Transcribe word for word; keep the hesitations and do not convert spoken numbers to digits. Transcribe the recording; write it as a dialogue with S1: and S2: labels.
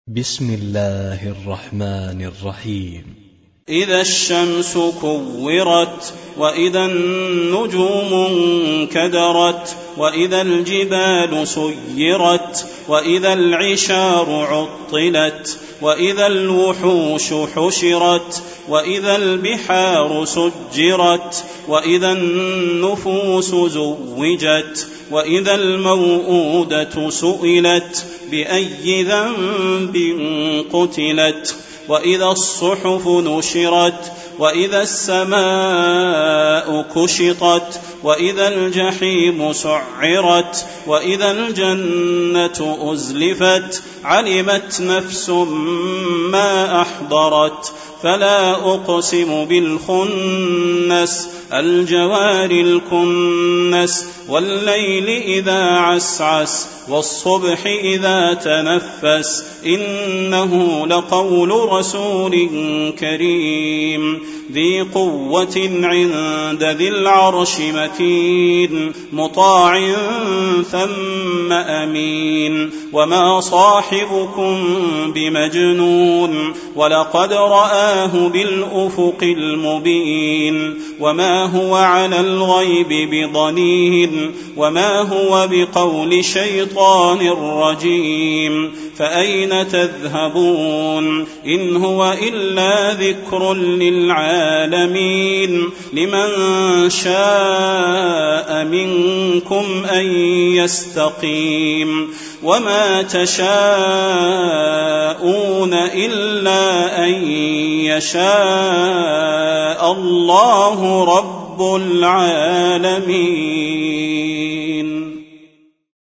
S1: بسم الله الرحمن الرحيم.
S2: إذا الشمس كورت، وإذا النجوم انكدرت، وإذا الجبال سيرت، وإذا العشار عطلت، وإذا الوحوش حشرت، وإذا البحار سجرت، وإذا النفوس زوجت، وإذا الموءودة سئلت بأي ذنب قتلت، وإذا الصحف نشرت، وإذا السماء كشطت، وإذا الجحيم سعرت، وإذا الجنة أزلفت، علمت نفس ما أحضرت. فلا أقسم بالخنس، الجوار الكنس، والليل إذا عسعس، والصبح إذا تنفس، إنه لقول رسول كريم ذي قوة عند ذي العرش مكين، مطاع ثم أمين. وما صاحبكم بمجنون، ولقد رآه بالأفق المبين. وما هو على الغيب بضنين، وما هو بقول شيطان رجيم. فأين تذهبون؟ إن هو إلا ذكر للعالمين. لمن شاء منكم أن يستقيم. وما تشاءون إلا أن يشاء الله رب العالمين.